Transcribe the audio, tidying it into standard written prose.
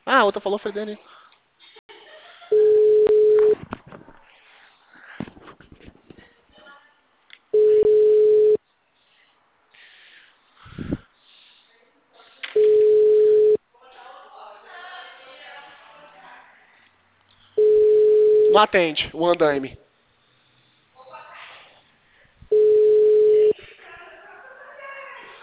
Ah, a outra falou foi dele. Não atende o andaime.